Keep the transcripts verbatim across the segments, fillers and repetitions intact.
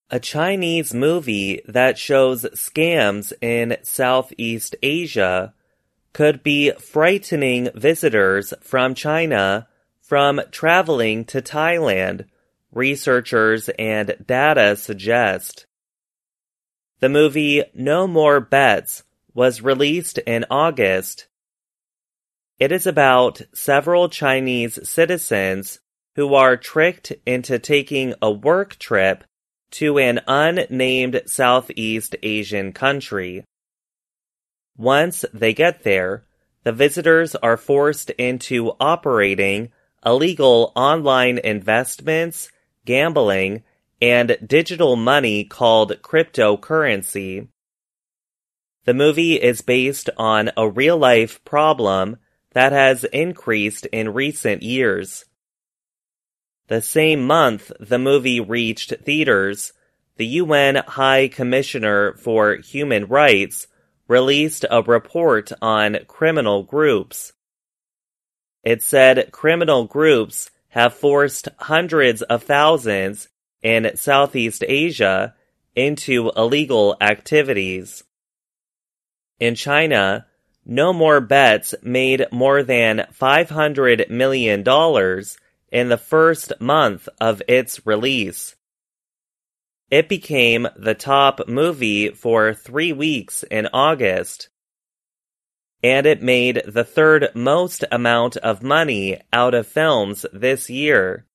A Chinese movie that shows scams in Southeast Asia could be frightening visitors from China from traveling to Thailand, researchers and data suggest. The movie No More Bets was released in August. It is about several Chinese citizens who are tricked into taking a work trip to an unnamed Southeast Asian country. Once they get there, the visitors are forced into operating illegal online investments, gambling, and digital money called cryptocurrency. The movie is based on a real-life problem that has increased in recent years. The same month the movie reached theaters, the U N High Commissioner for Human Rights released a report on criminal groups. It said criminal groups have forced hundreds of thousands in Southeast Asia into illegal activities. In China, No More Bets made more than five hundred million dollars in the first month of its release. It became the top movie for three weeks in August, and it made the third most amount of money out of films this year.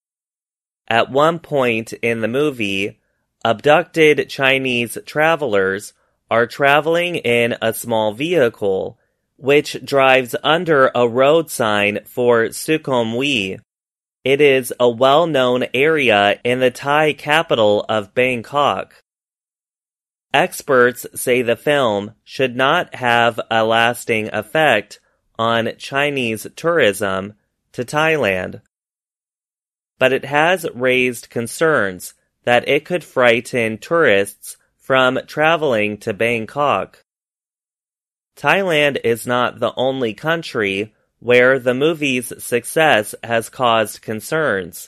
At one point in the movie, abducted Chinese travelers are traveling in a small vehicle, which drives under a road sign for Sukhumvit. It is a well-known area in the Thai capital of Bangkok. Experts say the film should not have a lasting effect on Chinese tourism to Thailand, but it has raised concerns that it could frighten tourists from traveling to Bangkok. Thailand is not the only country where the movie's success has caused concerns.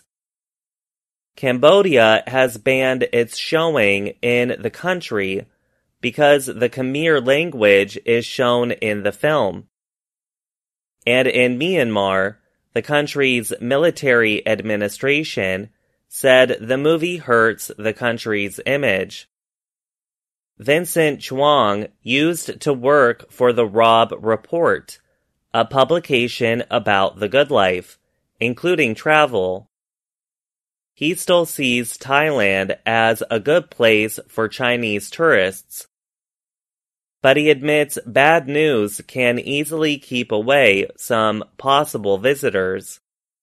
Cambodia has banned its showing in the country because the Khmer language is shown in the film. And in Myanmar, the country's military administration said the movie hurts the country's image. Vincent Chuang used to work for the Robb Report, a publication about the good life, including travel. He still sees Thailand as a good place for Chinese tourists, but he admits bad news can easily keep away some possible visitors.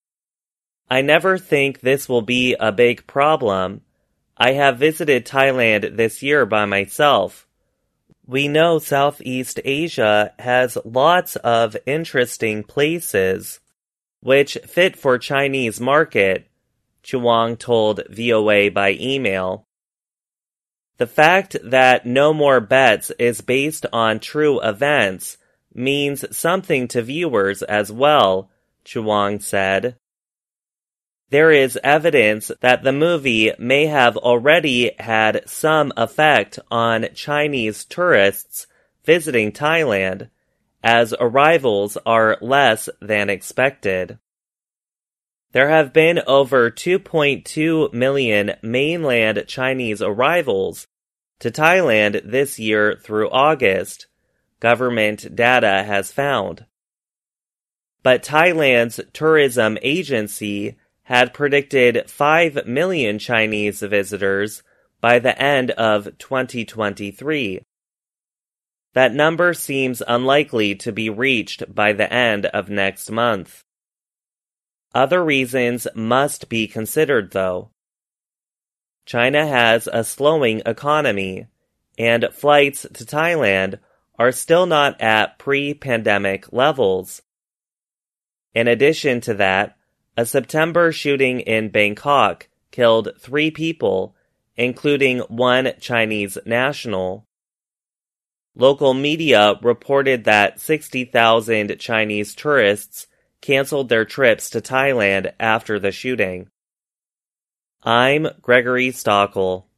I never think this will be a big problem. I have visited Thailand this year by myself. We know Southeast Asia has lots of interesting places, which fit for Chinese market, Chuang told V O A by email. The fact that No More Bets is based on true events means something to viewers as well, Chuang said. There is evidence that the movie may have already had some effect on Chinese tourists visiting Thailand, as arrivals are less than expected. There have been over two point two million mainland Chinese arrivals to Thailand this year through August, government data has found. But Thailand's tourism agency had predicted five million Chinese visitors by the end of twenty twenty-three. That number seems unlikely to be reached by the end of next month. Other reasons must be considered, though. China has a slowing economy, and flights to Thailand are still not at pre-pandemic levels. In addition to that, a September shooting in Bangkok killed three people, including one Chinese national. Local media reported that sixty thousand Chinese tourists canceled their trips to Thailand after the shooting. I'm Gregory Stockel.